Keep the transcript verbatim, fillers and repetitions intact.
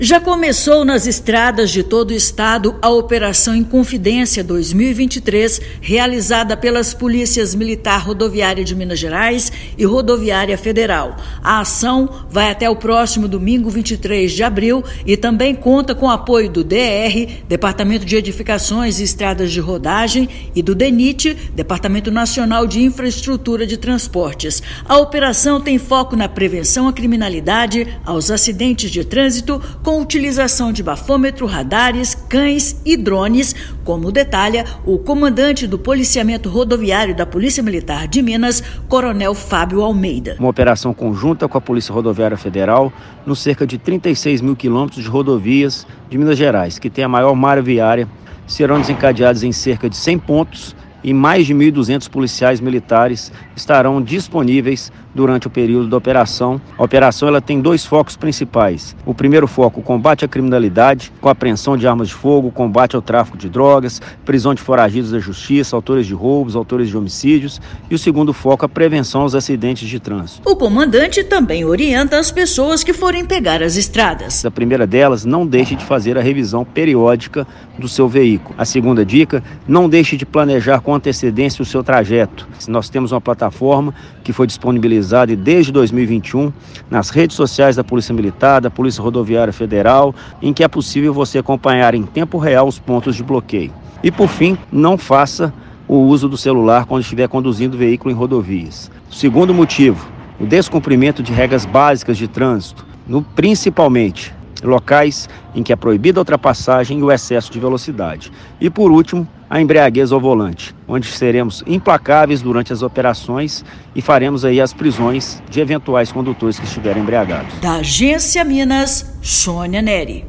Já começou nas estradas de todo o estado a Operação Inconfidência dois mil e vinte e três, realizada pelas Polícias Militar Rodoviária de Minas Gerais e Rodoviária Federal. A ação vai até o próximo domingo, vinte e três de abril, e também conta com apoio do D E R, Departamento de Edificações e Estradas de Rodagem, e do DENIT, Departamento Nacional de Infraestrutura de Transportes. A operação tem foco na prevenção à criminalidade, aos acidentes de trânsito, com utilização de bafômetro, radares, cães e drones, como detalha o comandante do Policiamento Rodoviário da Polícia Militar de Minas, Coronel Fábio Almeida. Uma operação conjunta com a Polícia Rodoviária Federal nos cerca de trinta e seis mil quilômetros de rodovias de Minas Gerais, que tem a maior malha viária, serão desencadeados em cerca de cem pontos e mais de mil e duzentos policiais militares estarão disponíveis durante o período da operação. A operação ela tem dois focos principais. O primeiro foco, o combate à criminalidade, com apreensão de armas de fogo, combate ao tráfico de drogas, prisão de foragidos da justiça, autores de roubos, autores de homicídios. E o segundo foco, a prevenção aos acidentes de trânsito. O comandante também orienta as pessoas que forem pegar as estradas. A primeira delas, não deixe de fazer a revisão periódica do seu veículo. A segunda dica, não deixe de planejar com antecedência o seu trajeto. Nós temos uma plataforma que foi disponibilizada desde dois mil e vinte e um nas redes sociais da Polícia Militar, da Polícia Rodoviária Federal, em que é possível você acompanhar em tempo real os pontos de bloqueio. E por fim, não faça o uso do celular quando estiver conduzindo o veículo em rodovias. Segundo motivo, o descumprimento de regras básicas de trânsito, no, principalmente locais em que é proibida a ultrapassagem e o excesso de velocidade. E por último, a embriaguez ao volante, onde seremos implacáveis durante as operações e faremos aí as prisões de eventuais condutores que estiverem embriagados. Da Agência Minas, Sônia Neri.